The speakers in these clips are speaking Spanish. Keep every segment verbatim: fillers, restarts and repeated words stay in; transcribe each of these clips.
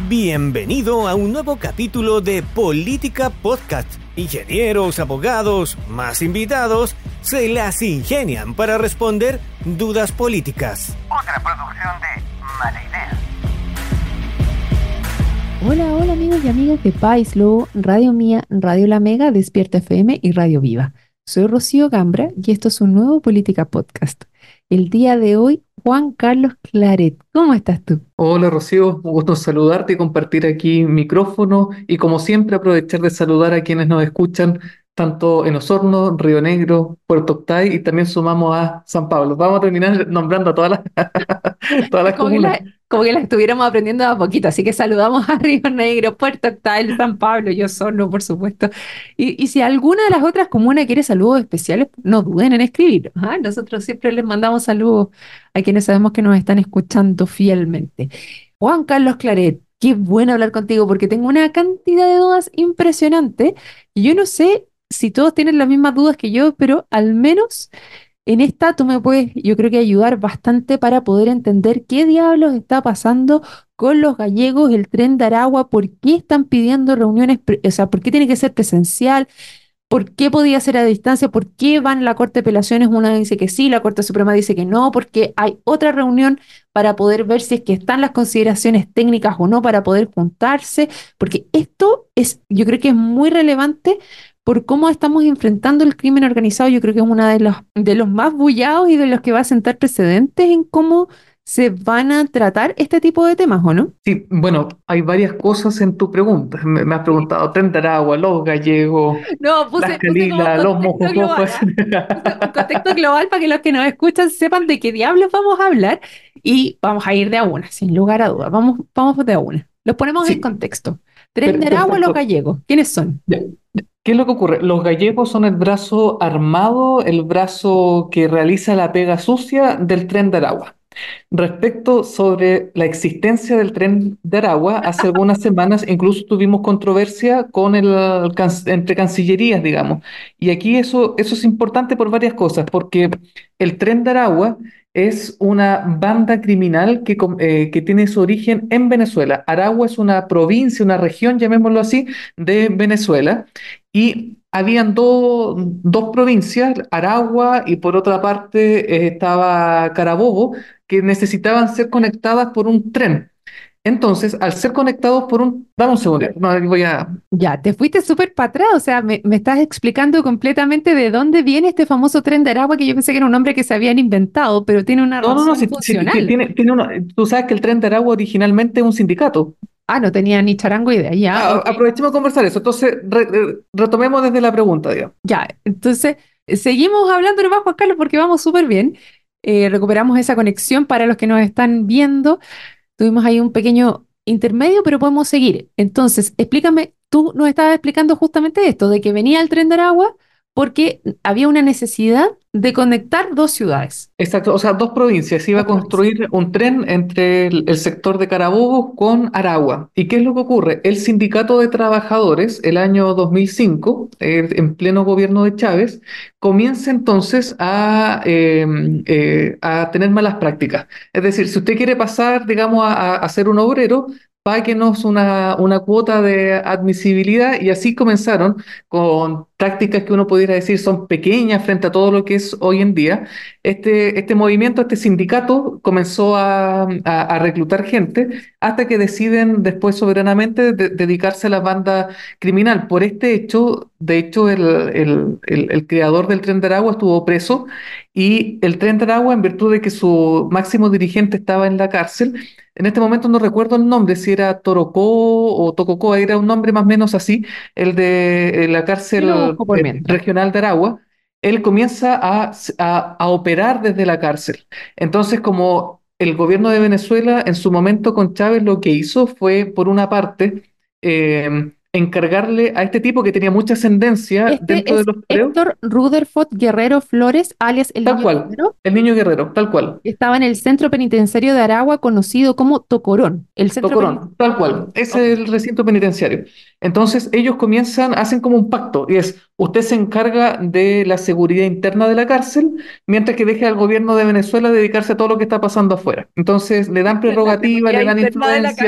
Bienvenido a un nuevo capítulo de Política Podcast. Ingenieros, abogados, más invitados, se las ingenian para responder dudas políticas. Otra producción de Mala Idea. Hola, hola amigos y amigas de Paislo, Radio Mía, Radio La Mega, Despierta F M y Radio Viva. Soy Rocío Gambra y esto es un nuevo Política Podcast. El día de hoy, Juan Carlos Claret. ¿Cómo estás tú? Hola Rocío, un gusto saludarte y compartir aquí micrófono y como siempre aprovechar de saludar a quienes nos escuchan tanto en Osorno, Río Negro, Puerto Octay y también sumamos a San Pablo. Vamos a terminar nombrando a todas las, todas las Como que, comunas. la, como que las estuviéramos aprendiendo a poquito, así que saludamos a Río Negro, Puerto Octay, San Pablo y Osorno, por supuesto. Y, y si alguna de las otras comunas quiere saludos especiales, no duden en escribir. ¿Ah? Nosotros siempre les mandamos saludos a quienes sabemos que nos están escuchando fielmente. Juan Carlos Claret, qué bueno hablar contigo porque tengo una cantidad de dudas impresionante y yo no sé si todos tienen las mismas dudas que yo, pero al menos en esta tú me puedes, yo creo que ayudar bastante para poder entender qué diablos está pasando con los gallegos, el Tren de Aragua, por qué están pidiendo reuniones, pre- o sea, por qué tiene que ser presencial, por qué podía ser a distancia, por qué van a la Corte de Apelaciones, una dice que sí, la Corte Suprema dice que no, porque hay otra reunión para poder ver si es que están las consideraciones técnicas o no para poder juntarse, porque esto es, yo creo que es muy relevante por cómo estamos enfrentando el crimen organizado. Yo creo que es uno de los, de los más bullados y de los que va a sentar precedentes en cómo se van a tratar este tipo de temas, ¿o no? Sí, bueno, hay varias cosas en tu pregunta. Me, me has preguntado Tren de Aragua, los gallegos, No, las puse, puse como un calilas, los contexto global, mojojojos. ¿ah? Puse un contexto global para que los que nos escuchan sepan de qué diablos vamos a hablar y vamos a ir de a una, sin lugar a dudas. Vamos, vamos de a una. Los ponemos en Sí, contexto. Tren per- de Aragua, los perfecto. gallegos. ¿Quiénes son? Ya. ¿Qué es lo que ocurre? Los gallegos son el brazo armado, el brazo que realiza la pega sucia del Tren de Aragua. Respecto sobre la existencia del Tren de Aragua, hace algunas semanas incluso tuvimos controversia con el, can- entre cancillerías, digamos. Y aquí eso, eso es importante por varias cosas, porque el Tren de Aragua es una banda criminal que, com- eh, que tiene su origen en Venezuela. Aragua es una provincia, una región, llamémoslo así, de Venezuela. Y habían do- dos provincias, Aragua y por otra parte eh, estaba Carabobo, que necesitaban ser conectadas por un tren. Entonces, al ser conectados por un... Dame un segundo, no, aquí voy a... Ya, te fuiste súper para atrás, o sea, me, me estás explicando completamente de dónde viene este famoso Tren de Aragua que yo pensé que era un nombre que se habían inventado, pero tiene una No, no, no, razón sí, sí, ti- funcional. tiene, tiene uno... Tú sabes que el Tren de Aragua originalmente es un sindicato. Ah, no tenía ni charango idea. Ya, Ah, ok. aprovechemos de conversar eso. Entonces, re- re- retomemos desde la pregunta, digamos. Ya, entonces eh, seguimos hablando nomás, Juan Carlos, porque vamos súper bien. Eh, recuperamos esa conexión para los que nos están viendo. Tuvimos ahí un pequeño intermedio, pero podemos seguir. Entonces, explícame, tú nos estabas explicando justamente esto, de que venía el Tren de Aragua porque había una necesidad de conectar dos ciudades, Exacto, o sea, dos provincias. Se iba dos a provincias. construir un tren entre el, el sector de Carabobo con Aragua. ¿Y qué es lo que ocurre? El Sindicato de Trabajadores, el año dos mil cinco, eh, en pleno gobierno de Chávez, comienza entonces a, eh, eh, a tener malas prácticas. Es decir, si usted quiere pasar, digamos, a, a- a ser un obrero, páguenos una, una cuota de admisibilidad y así comenzaron con prácticas que uno pudiera decir son pequeñas frente a todo lo que es hoy en día. Este, este movimiento, este sindicato comenzó a, a- a reclutar gente hasta que deciden después soberanamente de- dedicarse a la banda criminal. Por este hecho, de hecho, el, el- el- el creador del Tren de Aragua estuvo preso y el Tren de Aragua, en virtud de que su máximo dirigente estaba en la cárcel, en este momento no recuerdo el nombre, si era Torocó o Tococoa, era un nombre más o menos así, el de eh, la Yo lo cárcel busco por eh, mientras. regional de Aragua. Él comienza a, a- a operar desde la cárcel. Entonces, como el gobierno de Venezuela en su momento con Chávez lo que hizo fue, por una parte, eh, encargarle a este tipo que tenía mucha ascendencia Este dentro de es los preos, Héctor Rutherford Guerrero Flores, alias el tal Niño cual, Guerrero, el niño guerrero, tal cual. que estaba en el centro penitenciario de Aragua conocido como Tocorón. El centro Tocorón, penitenciario tal de cual, Tocorón. Ok. ese es el recinto penitenciario. Entonces ellos comienzan, hacen como un pacto, y es, usted se encarga de la seguridad interna de la cárcel, mientras que deje al gobierno de Venezuela dedicarse a todo lo que está pasando afuera. Entonces le dan La prerrogativa, seguridad le dan interna de la influencia, cárcel.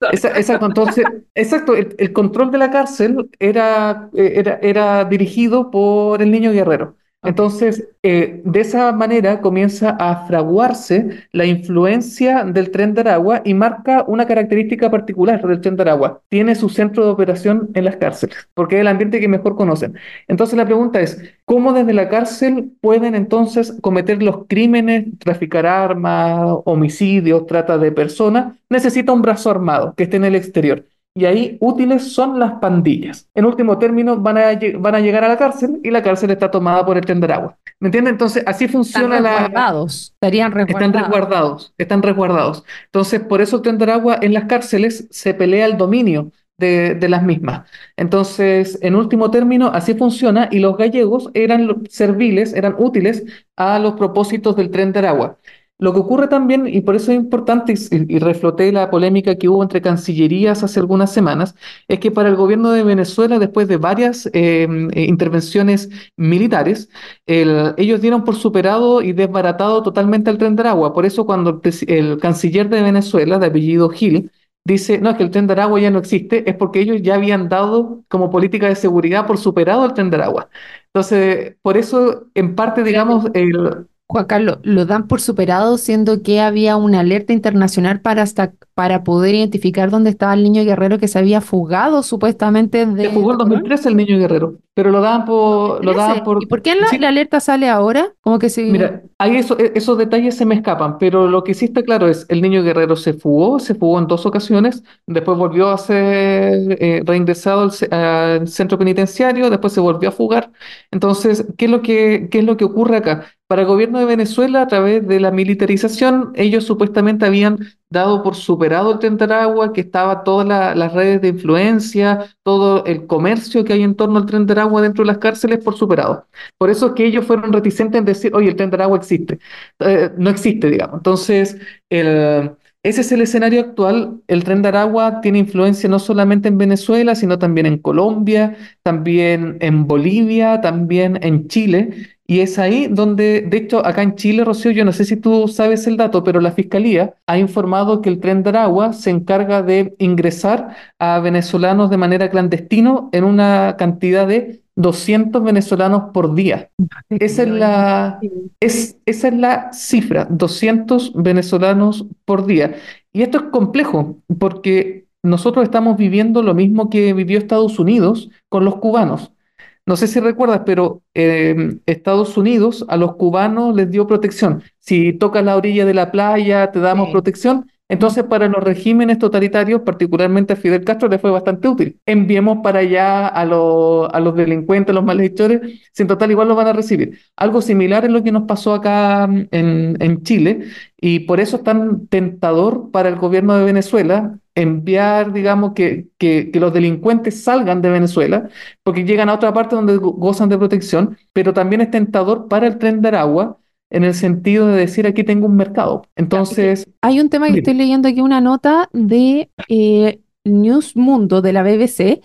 Esa- Exacto, entonces, exacto, el, el control de la cárcel era, eh, era, era dirigido por el niño guerrero. Ok. Entonces, eh, de esa manera comienza a fraguarse la influencia del Tren de Aragua y marca una característica particular del Tren de Aragua. Tiene su centro de operación en las cárceles, porque es el ambiente que mejor conocen. Entonces, la pregunta es, ¿cómo desde la cárcel pueden entonces cometer los crímenes, traficar armas, homicidios, trata de personas? Necesita un brazo armado que esté en el exterior. Y ahí útiles son las pandillas. En último término, van a, lle- van a llegar a la cárcel y la cárcel está tomada por el Tren de Aragua. ¿Me entiendes? Entonces, así Están funciona la... resguardados, estarían Están resguardados. resguardados, están resguardados. Entonces, por eso el Tren de Aragua en las cárceles se pelea el dominio de, de las mismas. Entonces, en último término, así funciona y los gallegos eran lo- serviles, eran útiles a los propósitos del Tren de Aragua. Lo que ocurre también, y por eso es importante, y, y refloté la polémica que hubo entre cancillerías hace algunas semanas, es que para el gobierno de Venezuela, después de varias eh, eh, intervenciones militares, el- ellos dieron por superado y desbaratado totalmente el Tren de Aragua. Por eso cuando el, presi- el canciller de Venezuela, de apellido Gil, dice, no, es que el Tren de Aragua ya no existe, es porque ellos ya habían dado como política de seguridad por superado el Tren de Aragua. Entonces, por eso, en parte, digamos, el... Juan Carlos, lo dan por superado, siendo que había una alerta internacional para, hasta, para poder identificar dónde estaba el niño guerrero que se había fugado supuestamente Se de jugó la el colonia. dos mil trece el Niño Guerrero, pero lo daban por, lo daban dos mil trece. ¿Y por, por qué la, la sí, alerta sale ahora? Como que se... mira, ahí eso, e- esos detalles se me escapan, pero lo que sí está claro es, el Niño Guerrero se fugó, se fugó en dos ocasiones, después volvió a ser eh, reingresado al, ce- al centro penitenciario, después se volvió a fugar. Entonces, ¿qué es lo que, qué es lo que ocurre acá? Para el gobierno de Venezuela, a través de la militarización, ellos supuestamente habían dado por superado el Tren de Aragua, que estaba todas la- las redes de influencia, todo el comercio que hay en torno al Tren de Aragua dentro de las cárceles por superado. Por eso es que ellos fueron reticentes en decir, oye, el Tren de Aragua existe. Eh, no existe, digamos. Entonces, el, ese es el escenario actual. El Tren de Aragua tiene influencia no solamente en Venezuela, sino también en Colombia, también en Bolivia, también en Chile. Y es ahí donde, de hecho, acá en Chile, Rocío, yo no sé si tú sabes el dato, pero la Fiscalía ha informado que el Tren de Aragua se encarga de ingresar a venezolanos de manera clandestina en una cantidad de doscientos venezolanos por día. Te Esa es creo, es la, increíble. es, esa es la cifra, doscientos venezolanos por día. Y esto es complejo porque nosotros estamos viviendo lo mismo que vivió Estados Unidos con los cubanos. No sé si recuerdas, pero eh, Estados Unidos a los cubanos les dio protección. Si tocas la orilla de la playa, te damos Sí. protección. Mm. Entonces, para los regímenes totalitarios, particularmente a Fidel Castro, le fue bastante útil. Enviemos para allá a, los a los delincuentes, a los malhechores, si en total igual lo van a recibir. Algo similar es lo que nos pasó acá mm, en, en Chile, y por eso es tan tentador para el gobierno de Venezuela enviar, digamos, que, que, que los delincuentes salgan de Venezuela porque llegan a otra parte donde go- gozan de protección, pero también es tentador para el Tren de Aragua en el sentido de decir aquí tengo un mercado. Ya, es que Entonces, hay un tema que estoy dime. leyendo aquí, una nota de eh, News Mundo de la B B C,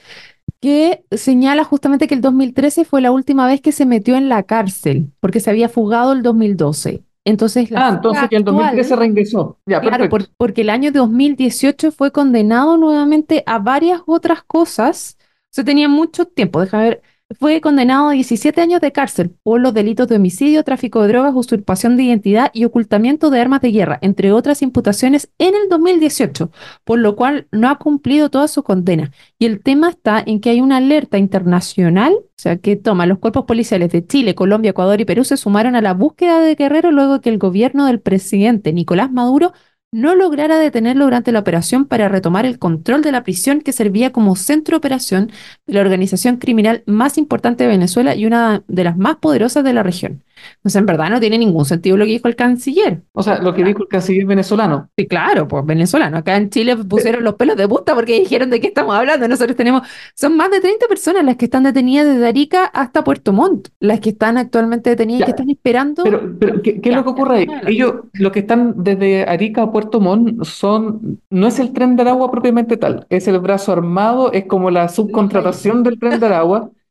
que señala justamente que el dos mil trece fue la última vez que se metió en la cárcel, porque se había fugado el dos mil doce. Entonces, la Ah, fuga entonces ya el dos mil trece actual, reingresó. Ya, claro, por- perfecto. porque el año dos mil dieciocho fue condenado nuevamente a varias otras cosas. O sea, tenía mucho tiempo, déjame ver. Fue condenado a diecisiete años de cárcel por los delitos de homicidio, tráfico de drogas, usurpación de identidad y ocultamiento de armas de guerra, entre otras imputaciones en el dos mil dieciocho, por lo cual no ha cumplido toda su condena. Y el tema está en que hay una alerta internacional, o sea, que toma los cuerpos policiales de Chile, Colombia, Ecuador y Perú se sumaron a la búsqueda de Guerrero luego de que el gobierno del presidente Nicolás Maduro no lograra detenerlo durante la operación para retomar el control de la prisión que servía como centro de operación de la organización criminal más importante de Venezuela y una de las más poderosas de la región. Entonces, en verdad no tiene ningún sentido lo que dijo el canciller. O sea, lo que dijo el canciller venezolano. Sí, claro, pues venezolano. Acá en Chile pusieron los pelos de punta porque dijeron de qué estamos hablando. Nosotros tenemos, son más de treinta personas las que están detenidas desde Arica hasta Puerto Montt, las que están actualmente detenidas y que Ya, están esperando. pero, pero ¿qué, qué es lo Ya, que ya, ocurre ahí? adelante. Ellos, los que están desde Arica a Puerto Montt, son, no es el Tren de Aragua propiamente tal, es el brazo armado, es como la Los reyes. subcontratación del Tren de Aragua,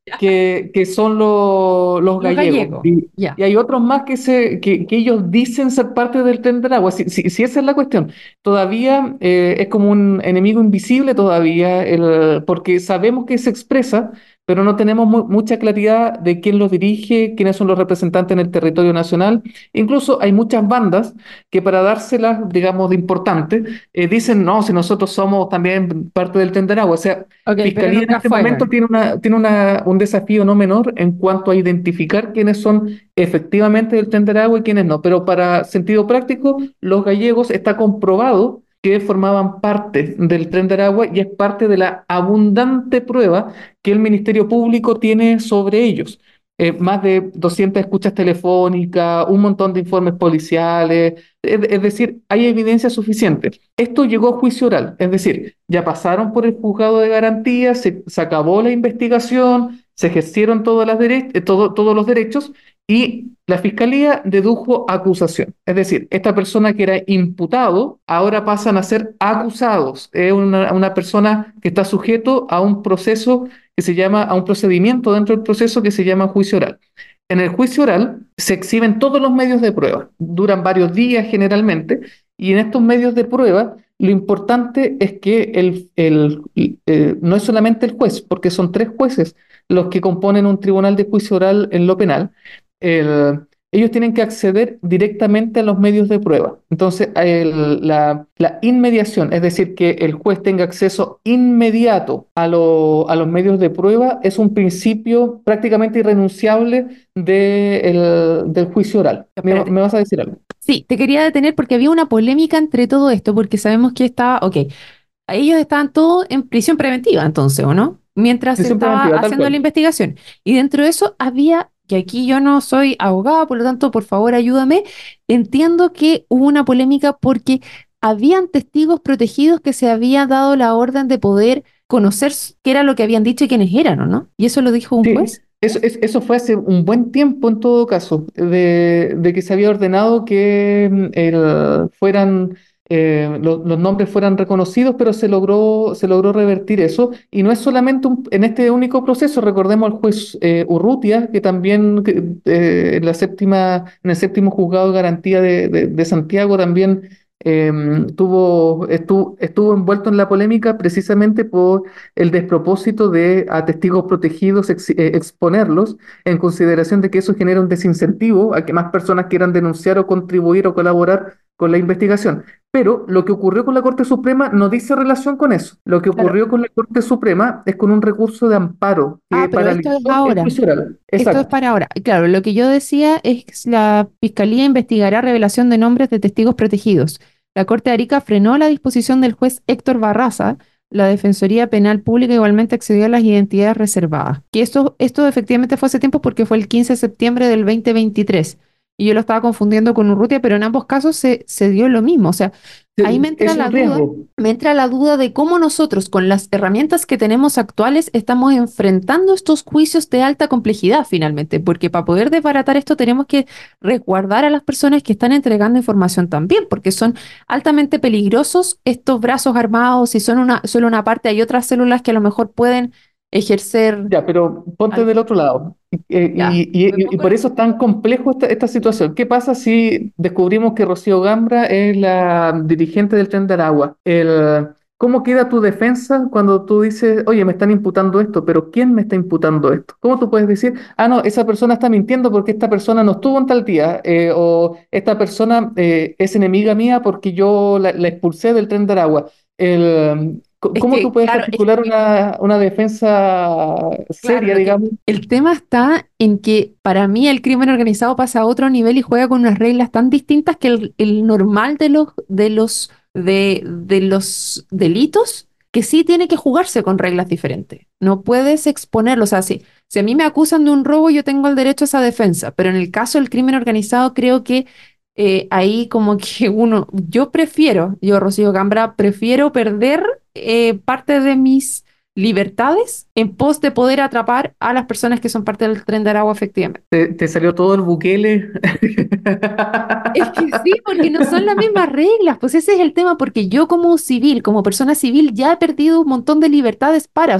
que, que son lo- los Los gallegos. gallegos, Y, ya. y hay otros más que, se, que, que ellos dicen ser parte del Tren de Aragua. Si, si, si esa es la cuestión, todavía eh, es como un enemigo invisible todavía, el, porque sabemos que se expresa, pero no tenemos mu- mucha claridad de quién los dirige, quiénes son los representantes en el territorio nacional. Incluso hay muchas bandas que para dárselas, digamos, de importante, eh, dicen, no, si nosotros somos también parte del Tren de Aragua. O sea, Ok, pero Fiscalía en nunca este momento fueron. tiene una, tiene una, un desafío no menor en cuanto a identificar quiénes son efectivamente del Tren de Aragua y quiénes no. Pero para sentido práctico, los gallegos está comprobado que formaban parte del Tren de Aragua y es parte de la abundante prueba que el Ministerio Público tiene sobre ellos. Eh, más de doscientas escuchas telefónicas, un montón de informes policiales, es, es decir, hay evidencia suficiente. Esto llegó a juicio oral, es decir, ya pasaron por el juzgado de garantía, se, se acabó la investigación, se ejercieron todas las dere- eh, todo- todos los derechos y la fiscalía dedujo acusación. Es decir, esta persona que era imputado ahora pasan a ser acusados. Es una, una persona que está sujeto a un proceso que se llama, a un procedimiento dentro del proceso que se llama juicio oral. En el juicio oral se exhiben todos los medios de prueba, duran varios días generalmente, y en estos medios de prueba lo importante es que el, el, eh, no es solamente el juez, porque son tres jueces los que componen un tribunal de juicio oral en lo penal, el- ellos tienen que acceder directamente a los medios de prueba. Entonces, el- la, la inmediación, es decir, que el juez tenga acceso inmediato a, lo- a los medios de prueba, es un principio prácticamente irrenunciable de el- del juicio oral. ¿Me, Espérate. me vas a decir algo? Sí, te quería detener porque había una polémica entre todo esto, porque sabemos que estaba, ok, ellos estaban todos en prisión preventiva entonces, ¿o no? Mientras se Prisión estaba preventiva, tal haciendo la cual. investigación. Y dentro de eso había, que aquí yo no soy abogada, por lo tanto, por favor, ayúdame. Entiendo que hubo una polémica porque habían testigos protegidos que se había dado la orden de poder conocer s- qué era lo que habían dicho y quiénes eran, ¿o no? Y eso lo dijo un Sí, juez. eso, es- eso fue hace un buen tiempo en todo caso, de, de que se había ordenado que mm, el- fueran, eh, lo- los nombres fueran reconocidos, pero se logró, se logró revertir eso. Y no es solamente un- en este único proceso, recordemos al juez eh, Urrutia, que también que, eh, en la séptima, en el séptimo juzgado de garantía de, de- de Santiago también eh, tuvo, estuvo, estuvo envuelto en la polémica precisamente por el despropósito de a testigos protegidos ex- eh, exponerlos en consideración de que eso genera un desincentivo a que más personas quieran denunciar o contribuir o colaborar con la investigación. Pero lo que ocurrió con la Corte Suprema no dice relación con eso. Lo que Claro. ocurrió con la Corte Suprema es con un recurso de amparo Ah, que pero esto es paralizó el ahora. juicio oral. Esto es Exacto. para ahora. Claro, lo que yo decía es que la Fiscalía investigará revelación de nombres de testigos protegidos. La Corte de Arica frenó la disposición del juez Héctor Barraza. La Defensoría Penal Pública igualmente accedió a las identidades reservadas. Que esto, esto efectivamente fue hace tiempo porque fue el quince de septiembre del dos mil veintitrés. Y yo lo estaba confundiendo con Urrutia, pero en ambos casos se, se dio lo mismo. O sea, ahí me entra Es la un duda, riesgo. me entra la duda de cómo nosotros, con las herramientas que tenemos actuales, estamos enfrentando estos juicios de alta complejidad finalmente, porque para poder desbaratar esto tenemos que resguardar a las personas que están entregando información también, porque son altamente peligrosos estos brazos armados, y son una, solo una parte, hay otras células que a lo mejor pueden ejercer Ya, pero ponte algo. del otro lado. Eh, Ya, Y, y- me y- y pongo por en- eso es tan complejo esta, esta situación. ¿Qué pasa si descubrimos que Rocío Gambra es la dirigente del Tren de Aragua? El, ¿cómo queda tu defensa cuando tú dices, oye, me están imputando esto, pero ¿quién me está imputando esto? ¿Cómo tú puedes decir, ah, no, esa persona está mintiendo porque esta persona no estuvo en tal día, eh, o esta persona eh, es enemiga mía porque yo la, la expulsé del Tren de Aragua? El, c- Es ¿cómo tú que, puedes claro, es articular una, una defensa Claro, seria, lo que digamos? el tema está en que para mí el crimen organizado pasa a otro nivel y juega con unas reglas tan distintas que el, el normal de los de los de, de los delitos, que sí tiene que jugarse con reglas diferentes. No puedes exponerlo. O sea, si, si a mí me acusan de un robo, yo tengo el derecho a esa defensa. Pero en el caso del crimen organizado, creo que eh, ahí como que uno, yo prefiero, yo, Rocío Gambra, prefiero perder eh, parte de mis libertades en pos de poder atrapar a las personas que son parte del Tren de Aragua, efectivamente. Te, te salió todo el Bukele. Es que sí, porque no son las mismas reglas, pues ese es el tema, porque yo como civil, como persona civil, ya he perdido un montón de libertades para, o sea,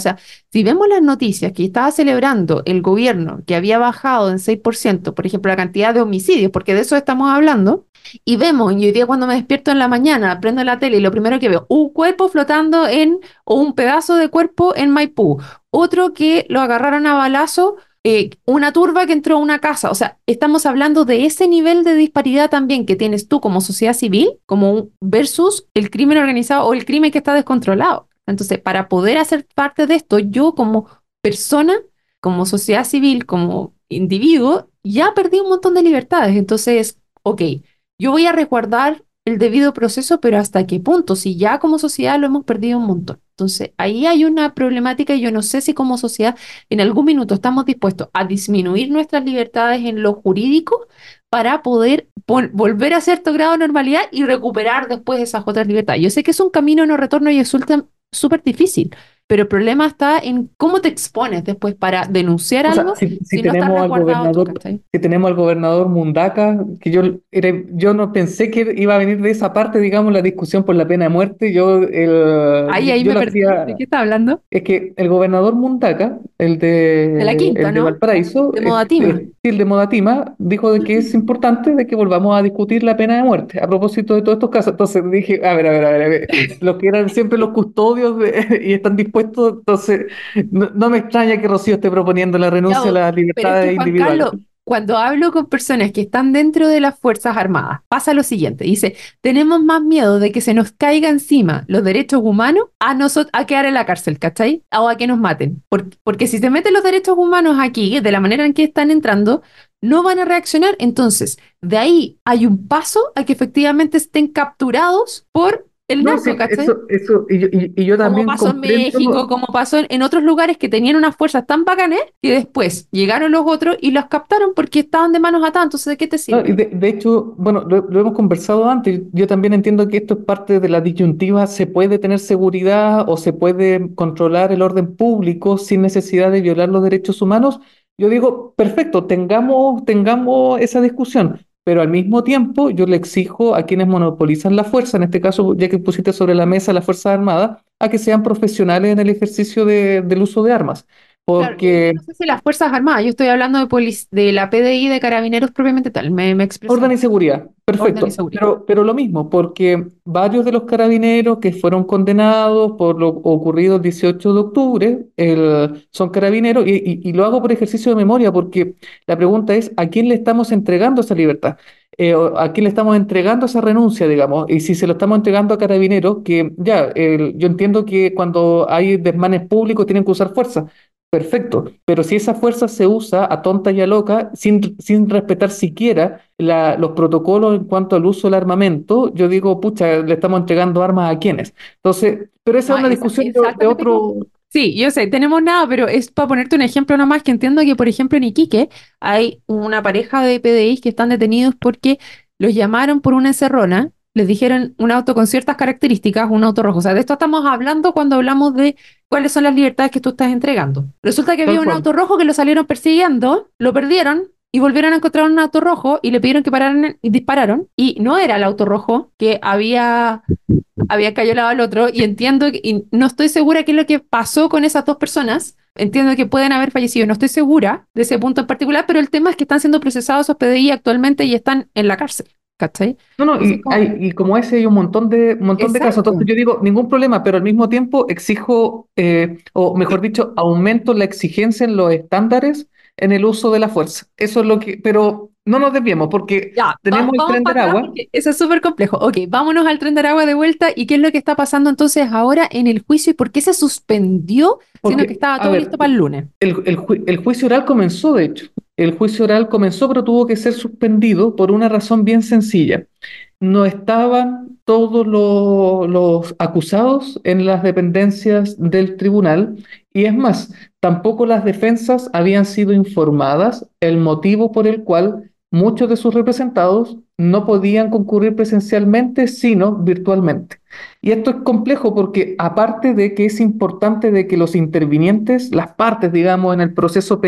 si vemos las noticias que estaba celebrando el gobierno, que había bajado en seis por ciento, por ejemplo, la cantidad de homicidios, porque de eso estamos hablando, y vemos, y hoy día cuando me despierto en la mañana, prendo la tele y lo primero que veo, un cuerpo flotando en, o un pedazo de cuerpo en Maipú, otro que lo agarraron a balazo, eh, una turba que entró a una casa. O sea, estamos hablando de ese nivel de disparidad también que tienes tú como sociedad civil, como un, versus el crimen organizado o el crimen que está descontrolado. Entonces, para poder hacer parte de esto, yo como persona, como sociedad civil, como individuo, ya perdí un montón de libertades. Entonces, ok, yo voy a resguardar el debido proceso, pero ¿hasta qué punto? Si ya como sociedad lo hemos perdido un montón. Entonces, ahí hay una problemática y yo no sé si como sociedad en algún minuto estamos dispuestos a disminuir nuestras libertades en lo jurídico para poder volver a cierto grado de normalidad y recuperar después esas otras libertades. Yo sé que es un camino no retorno y resulta súper difícil, pero el problema está en cómo te expones después para denunciar O sea, algo si, si si no estás tenemos al resguardado tú, gobernador, ¿cachai? si tenemos al gobernador Mundaca, que yo, era- yo no pensé que iba a venir de esa parte, digamos, la discusión por la pena de muerte. Yo, el, Ahí, yo, ahí yo me lo perdí. ¿De hacía. qué está hablando? Es que el gobernador Mundaca, el De la de, quinta, el de ¿no? Valparaíso, De es- Modatima. es- sí, el de Modatima, dijo de que es importante de que volvamos a discutir la pena de muerte a propósito de todos estos casos. Entonces dije, a ver, a ver, a ver, a ver, los que eran siempre los custodios de- y están dispuestos, entonces no, no me extraña que Rocío esté proponiendo la Ya, renuncia a bo- las pero es que libertades Juan individuales. Carlos, cuando hablo con personas que están dentro de las Fuerzas Armadas, pasa lo siguiente, dice, tenemos más miedo de que se nos caiga encima los derechos humanos a nosotros a quedar en la cárcel, ¿cachai? O a que nos maten. Por- porque si se meten los derechos humanos aquí, de la manera en que están entrando, no van a reaccionar. Entonces, de ahí hay un paso a que efectivamente estén capturados por el No, narco, sí, ¿cachai? eso, eso, y yo, y- y yo Como también pasó en comprendo. México, como pasó en, en otros lugares que tenían unas fuerzas tan bacanes que después llegaron los otros y los captaron porque estaban de manos atadas. Entonces, ¿de qué te No, y sirve? de, de hecho, bueno, lo, lo hemos conversado antes. Yo también entiendo que esto es parte de la disyuntiva. Se puede tener seguridad o se puede controlar el orden público sin necesidad de violar los derechos humanos. Yo digo, perfecto, tengamos, tengamos esa discusión, pero al mismo tiempo yo le exijo a quienes monopolizan la fuerza, en este caso, ya que pusiste sobre la mesa las Fuerzas Armadas, a que sean profesionales en el ejercicio de- del uso de armas. Claro, y ahí yo Porque no sé si las Fuerzas Armadas, yo estoy hablando de, polic- de la P D I, de Carabineros propiamente tal, me, me expresé orden y mal. seguridad, Orden y perfecto. seguridad. Pero, pero lo mismo, porque varios de los carabineros que fueron condenados por lo ocurrido el dieciocho de octubre el- son carabineros, y, y- y lo hago por ejercicio de memoria, porque la pregunta es, ¿a quién le estamos entregando esa libertad? Eh, o ¿a quién le estamos entregando esa renuncia, digamos? Y si se lo estamos entregando a carabineros, que ya, el- yo entiendo que cuando hay desmanes públicos tienen que usar fuerza. Perfecto, pero si esa fuerza se usa a tonta y a loca, sin, sin respetar siquiera la- los protocolos en cuanto al uso del armamento, yo digo, pucha, le estamos entregando armas a quienes. Entonces, pero esa No, es una es, discusión de, de exactamente como... otro. Sí, yo sé, tenemos nada, pero es para ponerte un ejemplo nomás que entiendo que, por ejemplo, en Iquique hay una pareja de P D Is que están detenidos porque los llamaron por una encerrona, les dijeron un auto con ciertas características, un auto rojo. O sea, de esto estamos hablando cuando hablamos de cuáles son las libertades que tú estás entregando. Resulta que había Tal un cual. auto rojo que lo salieron persiguiendo, lo perdieron y volvieron a encontrar un auto rojo y le pidieron que pararan y dispararon. Y no era el auto rojo que había había cayolado al otro y entiendo, que- y no estoy segura qué es lo que pasó con esas dos personas. Entiendo que pueden haber fallecido, no estoy segura de ese punto en particular, pero el tema es que están siendo procesados esos P D I actualmente y están en la cárcel, ¿cachai? No, no, Entonces, y, como, hay, y como ese hay un montón de, un montón de casos. exacto. Entonces yo digo, ningún problema, pero al mismo tiempo exijo, eh, o mejor dicho, aumento la exigencia en los estándares en el uso de la fuerza. Eso es lo que, pero no nos desviemos, porque Ya, va- tenemos el vamos Tren de para atrás Aragua. porque eso es súper complejo. Ok, vámonos al Tren de Aragua de vuelta y qué es lo que está pasando entonces ahora en el juicio y por qué se suspendió, siendo que Porque, estaba a todo ver, listo para el lunes. el, el ju- el juicio oral comenzó, de hecho. El juicio oral comenzó, pero tuvo que ser suspendido por una razón bien sencilla. No estaban todos lo- los acusados en las dependencias del tribunal, y es más, tampoco las defensas habían sido informadas el motivo por el cual muchos de sus representados no podían concurrir presencialmente, sino virtualmente. Y esto es complejo porque aparte de que es importante de que los intervinientes, las partes, digamos, en el proceso penal,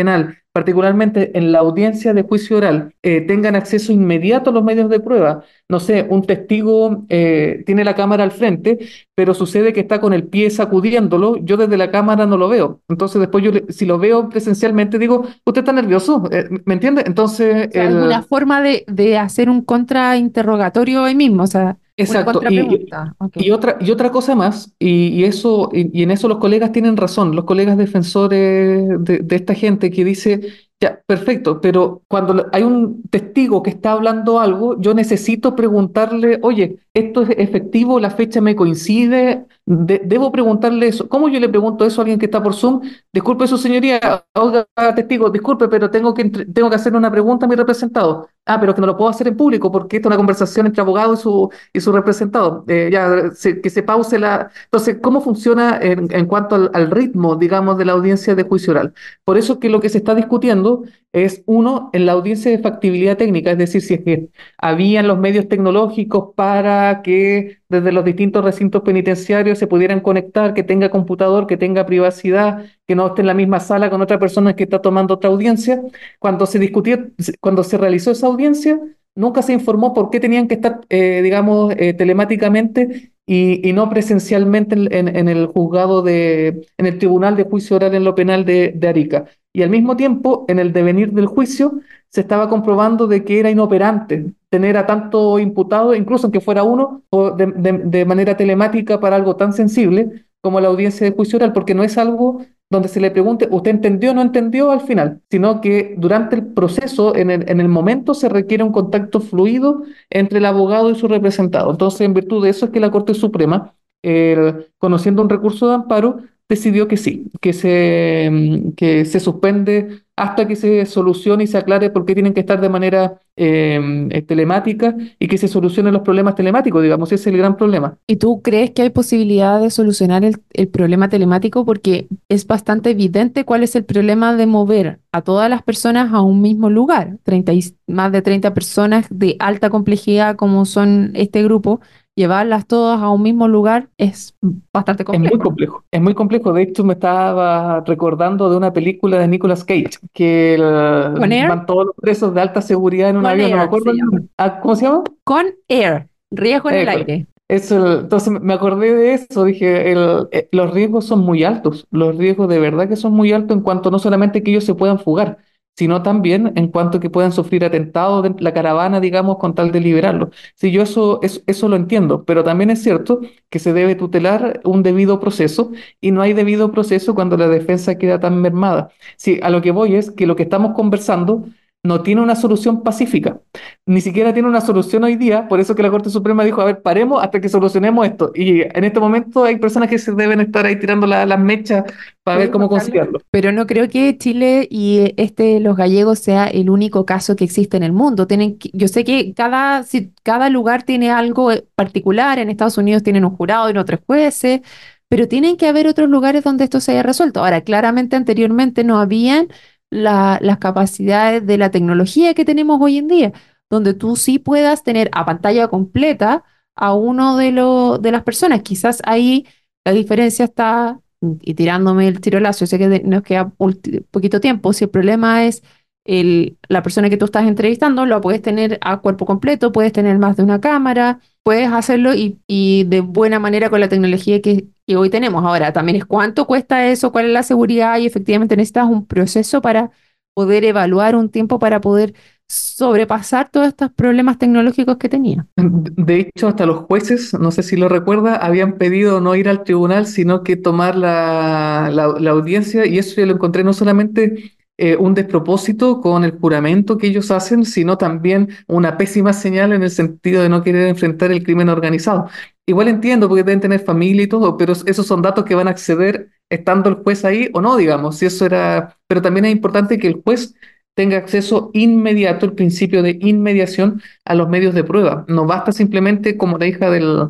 particularmente en la audiencia de juicio oral, eh, tengan acceso inmediato a los medios de prueba. No sé, un testigo eh, tiene la cámara al frente, pero sucede que está con el pie sacudiéndolo, yo desde la cámara no lo veo. Entonces después yo, le- si lo veo presencialmente, digo, ¿usted está nervioso? Eh, ¿me entiende? Entonces, O sea, alguna el, forma de, de hacer un contrainterrogatorio ahí mismo, o sea, una exacto. Y, y, contrapregunta. Ok. y otra, y otra cosa más, y, y eso, y, y en eso los colegas tienen razón, los colegas defensores de, de esta gente que dice, ya, perfecto, pero cuando lo- hay un testigo que está hablando algo, yo necesito preguntarle, oye, ¿esto es efectivo? ¿La fecha me coincide? De- debo preguntarle eso. ¿Cómo yo le pregunto eso a alguien que está por Zoom? Disculpe, su señoría, oiga, testigo, disculpe, pero tengo que, entre- tengo que hacer una pregunta a mi representado. Ah, pero que no lo puedo hacer en público porque esta es una conversación entre abogado y su, y su representado. Eh, ya, se- que se pause la... Entonces, ¿cómo funciona en, en cuanto al, al ritmo, digamos, de la audiencia de juicio oral? Por eso que lo que se está discutiendo es, uno, en la audiencia de factibilidad técnica, es decir, si es que habían los medios tecnológicos para que desde los distintos recintos penitenciarios se pudieran conectar, que tenga computador, que tenga privacidad, que no esté en la misma sala con otra persona que está tomando otra audiencia. Cuando se discutió, cuando se realizó esa audiencia, nunca se informó por qué tenían que estar, eh, digamos, eh, telemáticamente y, y no presencialmente en, en- en el juzgado de, en el Tribunal de Juicio Oral en lo Penal de, de Arica. Y al mismo tiempo, en el devenir del juicio, se estaba comprobando de que era inoperante tener a tanto imputado, incluso aunque fuera uno, o de, de- de manera telemática para algo tan sensible como la audiencia de juicio oral, porque no es algo donde se le pregunte, ¿usted entendió o no entendió al final? Sino que durante el proceso, en el, en el momento, se requiere un contacto fluido entre el abogado y su representado. Entonces, en virtud de eso es que la Corte Suprema, eh, conociendo un recurso de amparo, decidió que sí, que se, mm, que se suspende hasta que se solucione y se aclare por qué tienen que estar de manera eh, eh, telemática y que se solucionen los problemas telemáticos, digamos, ese es el gran problema. ¿Y tú crees que hay posibilidad de solucionar el, el problema telemático? Porque es bastante evidente cuál es el problema de mover a todas las personas a un mismo lugar. treinta y- más de treinta personas de alta complejidad como son este grupo, llevarlas todas a un mismo lugar es bastante Es muy complejo, ¿no? complejo, es muy complejo. De hecho, me estaba recordando de una película de Nicolas Cage, que el- Con Air, van todos los presos de alta seguridad en un con avión, no me Air acuerdo se el llama. nombre. Ah, ¿cómo se llama? Con Air, riesgo en el Eco. aire. Eso, entonces me acordé de eso, dije, el- eh, los riesgos son muy altos, los riesgos de verdad que son muy altos en cuanto no solamente que ellos se puedan fugar, sino también en cuanto que puedan sufrir atentados de la caravana, digamos, con tal de liberarlos. Sí, yo eso, eso, eso lo entiendo, pero también es cierto que se debe tutelar un debido proceso y no hay debido proceso cuando la defensa queda tan mermada. Sí, a lo que voy es que lo que estamos conversando no tiene una solución pacífica, ni siquiera tiene una solución hoy día, por eso que la Corte Suprema dijo, a ver, paremos hasta que solucionemos esto. Y en este momento hay personas que se deben estar ahí tirando la- las mechas para ver Sí, cómo Juan Carlos. conciliarlo. Pero no creo que Chile y este, los gallegos sea el único caso que existe en el mundo. Tienen que- yo sé que cada, si- cada lugar tiene algo eh, particular. En Estados Unidos tienen un jurado y en otros jueces, pero tienen que haber otros lugares donde esto se haya resuelto. Ahora, claramente anteriormente no habían la- las capacidades de la tecnología que tenemos hoy en día, donde tú sí puedas tener a pantalla completa a uno de, los de las personas. Quizás ahí la diferencia está y tirándome el tiro al lazo, yo sé que de- nos queda ulti- poquito tiempo. Si el problema es el, la persona que tú estás entrevistando, lo puedes tener a cuerpo completo, puedes tener más de una cámara, puedes hacerlo y, y de buena manera con la tecnología que, que hoy tenemos. Ahora, también es cuánto cuesta eso, cuál es la seguridad y efectivamente necesitas un proceso para poder evaluar un tiempo para poder sobrepasar todos estos problemas tecnológicos que tenía. De hecho, hasta los jueces, no sé si lo recuerda, habían pedido no ir al tribunal, sino que tomar la, la- la audiencia, y eso yo lo encontré no solamente eh, un despropósito con el juramento que ellos hacen, sino también una pésima señal en el sentido de no querer enfrentar el crimen organizado. Igual entiendo, porque deben tener familia y todo, pero esos son datos que van a acceder estando el juez ahí o no, digamos, si eso era... Pero también es importante que el juez tenga acceso inmediato, el principio de inmediación a los medios de prueba. No basta simplemente, como la hija del,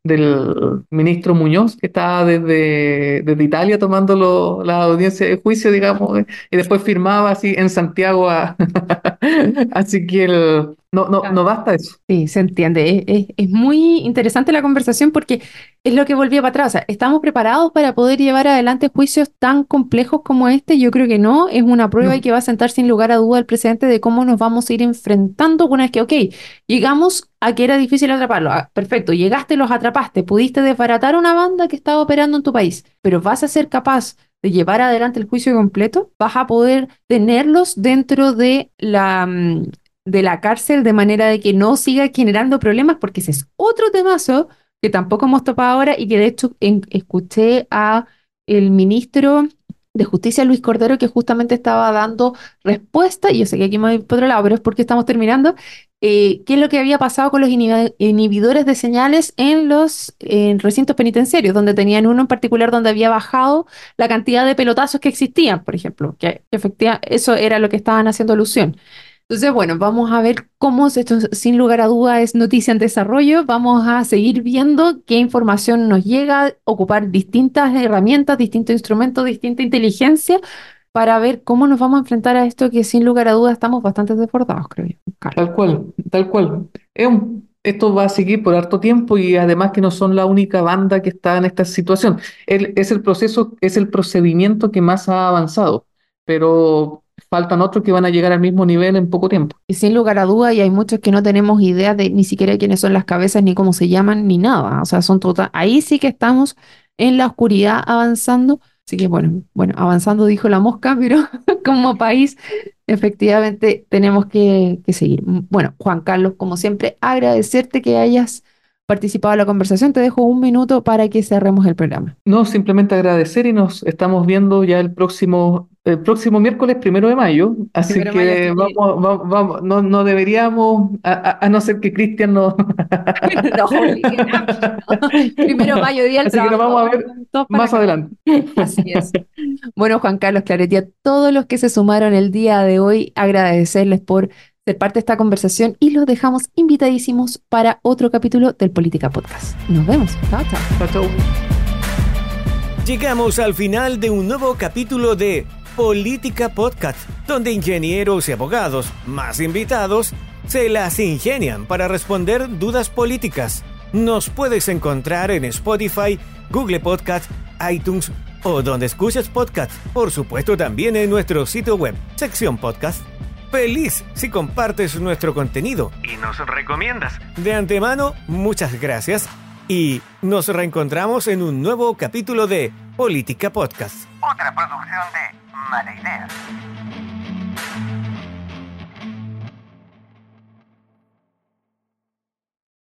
del ministro Muñoz, que estaba desde, desde Italia tomando lo- la audiencia de juicio, digamos, eh, y después firmaba así en Santiago. a- Así que el- no, no, no basta eso. Sí, se entiende. Es, es- es muy interesante la conversación porque es lo que volvía para atrás. O sea, ¿estamos preparados para poder llevar adelante juicios tan complejos como este? Yo creo que no. Es una prueba y No. que va a sentar sin lugar a duda el presidente de cómo nos vamos a ir enfrentando una vez que, ok, llegamos a que era difícil atraparlo. Ah, perfecto, llegaste, los atrapaste, pudiste desbaratar una banda que estaba operando en tu país, pero ¿vas a ser capaz de llevar adelante el juicio completo? ¿Vas a poder tenerlos dentro de la, mm, de la cárcel de manera de que no siga generando problemas? Porque ese es otro temazo que tampoco hemos topado ahora y que de hecho en- escuché a el ministro de Justicia, Luis Cordero, que justamente estaba dando respuesta, y yo sé que aquí me voy por otro lado, pero es porque estamos terminando, eh, qué es lo que había pasado con los inhibi- inhibidores de señales en los en recintos penitenciarios, donde tenían uno en particular donde había bajado la cantidad de pelotazos que existían, por ejemplo, que efectivamente eso era lo que estaban haciendo alusión. Entonces, bueno, vamos a ver cómo se- esto, sin lugar a duda, es noticia en desarrollo. Vamos a seguir viendo qué información nos llega, ocupar distintas herramientas, distintos instrumentos, distinta inteligencia para ver cómo nos vamos a enfrentar a esto que sin lugar a duda estamos bastante desbordados, creo yo. Carlos. Tal cual, tal cual. Es un- esto va a seguir por harto tiempo y además que no son la única banda que está en esta situación. El- es el proceso, es el procedimiento que más ha avanzado, pero faltan otros que van a llegar al mismo nivel en poco tiempo. Y sin lugar a duda, y hay muchos que no tenemos idea de ni siquiera quiénes son las cabezas, ni cómo se llaman, ni nada. O sea, son total. Ahí sí que estamos en la oscuridad avanzando. Así que bueno, bueno, avanzando dijo la mosca, pero como país, efectivamente tenemos que, que seguir. Bueno, Juan Carlos, como siempre, agradecerte que hayas participado en la conversación. Te dejo un minuto para que cerremos el programa. No, simplemente agradecer y nos estamos viendo ya el próximo, el próximo miércoles primero de mayo, así Primero de mayo, que así que- vamos, vamos, vamos, no, no deberíamos, a, a- a no ser que Cristian no. Nos obliguen a- Primero de mayo, Día del Así que nos vamos a Trabajador. ver Todos para más acá. adelante. Así es. Bueno, Juan Carlos Claretti, a todos los que se sumaron el día de hoy, agradecerles por ser parte de esta conversación y los dejamos invitadísimos para otro capítulo del Política Podcast. Nos vemos. Chao, chao. Chao, chao. Llegamos al final de un nuevo capítulo de Política Podcast, donde ingenieros y abogados, más invitados, se las ingenian para responder dudas políticas. Nos puedes encontrar en Spotify, Google Podcast, iTunes o donde escuches podcast. Por supuesto también en nuestro sitio web, sección podcast. Feliz si compartes nuestro contenido y nos recomiendas. De antemano, muchas gracias y nos reencontramos en un nuevo capítulo de Política Podcast. Otra producción de Mala Idea.